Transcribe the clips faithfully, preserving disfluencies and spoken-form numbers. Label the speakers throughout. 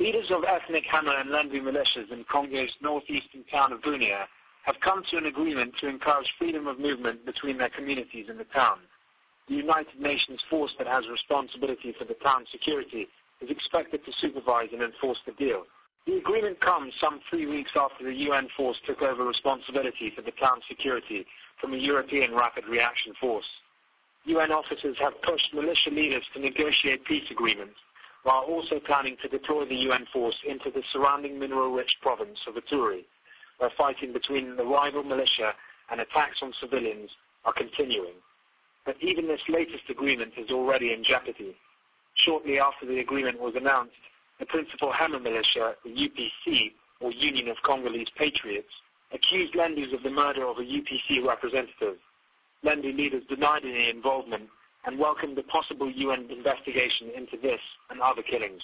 Speaker 1: Leaders of ethnic Hama and Lendu militias in Congo's northeastern town of Bunia have come to an agreement to encourage freedom of movement between their communities in the town. The United Nations force that has responsibility for the town's security is expected to supervise and enforce the deal. The agreement comes some three weeks after the U N force took over responsibility for the town's security from a European rapid reaction force. U N officers have pushed militia leaders to negotiate peace agreements, while also planning to deploy the U N force into the surrounding mineral-rich province of Ituri, where fighting between the rival militia and attacks on civilians are continuing. But even this latest agreement is already in jeopardy. Shortly after the agreement was announced, the principal Hama militia, the U P C, or Union of Congolese Patriots, accused Lendus of the murder of a U P C representative. Lendu leaders denied any involvement and welcomed a possible U N investigation into this and other killings.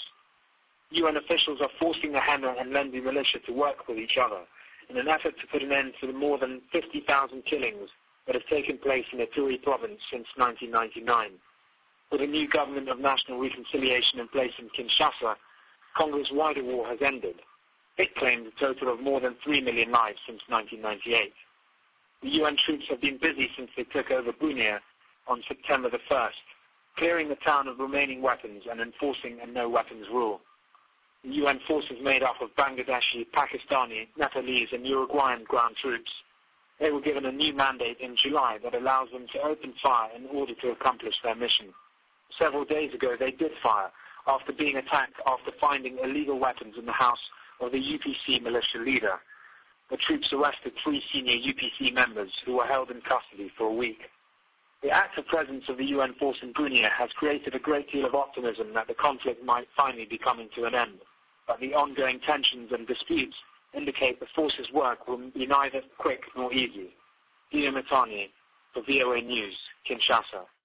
Speaker 1: U N officials are forcing the Hama and Lendu militia to work with each other in an effort to put an end to the more than fifty thousand killings that have taken place in Ituri province since nineteen ninety-nine. With a new government of national reconciliation in place in Kinshasa, Congo's wider war has ended. It claimed a total of more than three million lives since nineteen ninety-eight. The U N troops have been busy since they took over Bunia on September the first, clearing the town of remaining weapons and enforcing a no-weapons rule. The U N force is made up of Bangladeshi, Pakistani, Nepalese and Uruguayan ground troops. They were given a new mandate in July that allows them to open fire in order to accomplish their mission. Several days ago they did fire after being attacked after finding illegal weapons in the house of the U P C militia leader. The troops arrested three senior U P C members who were held in custody for a week. The active presence of the U N force in Bunia has created a great deal of optimism that the conflict might finally be coming to an end, but the ongoing tensions and disputes indicate the force's work will be neither quick nor easy. Guillaume Matani for V O A News, Kinshasa.